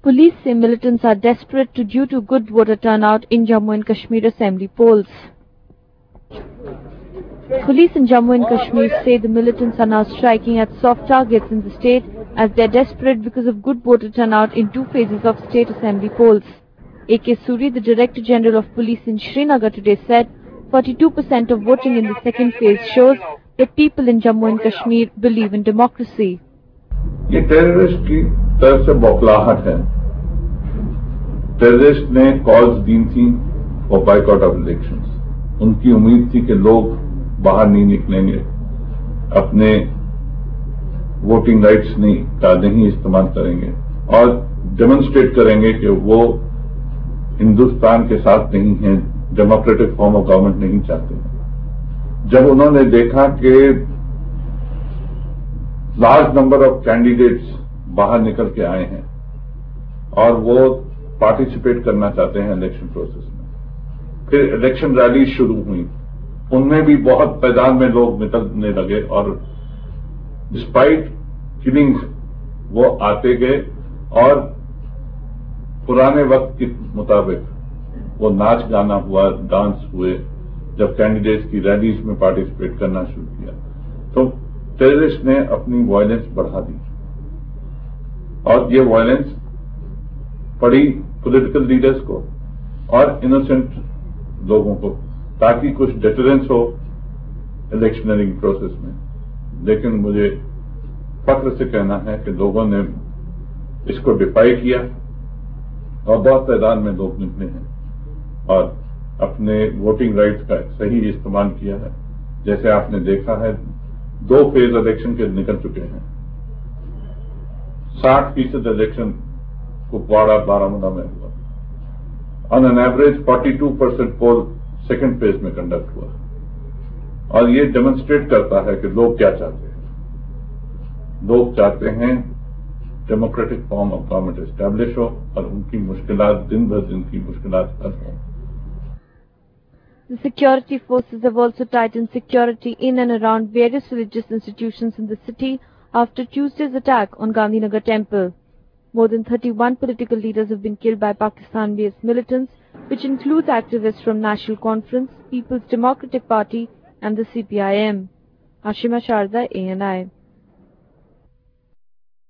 Police say militants are desperate due to good voter turnout in Jammu and Kashmir assembly polls. Police in Jammu and Kashmir say the militants are now striking at soft targets in the state as they are desperate because of good voter turnout in two phases of state assembly polls. A.K. Suri, the Director General of Police in Srinagar today said 42% of voting in the second phase shows that people in Jammu and Kashmir believe in democracy. ये terrorist की तरफ से बौखलाहट है। Terrorist ने calls दी थी for boycott of elections. उनकी उम्मीद थी कि लोग बाहर नहीं निकलेंगे, अपने वोटिंग राइट्स का नहीं इस्तेमाल करेंगे और डेमोन्स्ट्रेट करेंगे कि वो हिंदुस्तान के साथ नहीं है, डेमोक्रेटिक फॉर्म ऑफ गवर्नमेंट नहीं चाहते हैं। जब उन्होंने देखा कि लार्ज नंबर ऑफ कैंडिडेट्स बाहर निकल के आए हैं और वो पार्टिसिपेट करना चाहते हैं इलेक्शन प्रोसेस में, फिर इलेक्शन रैली शुरू हुई, उनमें भी बहुत तादाद में लोग निकलने लगे और डिस्पाइट किलिंग वो आते गए और पुराने वक्त के मुताबिक वो नाच गाना हुआ, डांस हुए। जब कैंडिडेट्स की रैलीज में पार्टिसिपेट करना शुरू किया तो टेररिस्ट ने अपनी वायलेंस बढ़ा दी और ये वायलेंस पड़ी पॉलिटिकल लीडर्स को और इनोसेंट लोगों को, ताकि कुछ डिटरेंस हो इलेक्शनरी प्रोसेस में। लेकिन मुझे फख्र से कहना है कि लोगों ने इसको डिफाई किया और बहुत तादाद में लोग निकले हैं और अपने वोटिंग राइट्स का सही इस्तेमाल किया है। जैसे आपने देखा है 2 फेज इलेक्शन के निकल चुके हैं। 60% इलेक्शन कुपवाड़ा बारामूला में हुआ। On an average 42% poll second phase में कंडक्ट हुआ और ये डेमोन्स्ट्रेट करता है कि लोग क्या चाहते हैं। लोग चाहते हैं democratic form of government establish हो और उनकी मुश्किलात दिन भर दिन की मुश्किलात हल हों। The security forces have also tightened security in and around various religious institutions in the city after Tuesday's attack on Gandhinagar Temple. More than 31 political leaders have been killed by Pakistan-based militants, which includes activists from National Conference, People's Democratic Party and the CPIM. Ashima Sharda, ANI.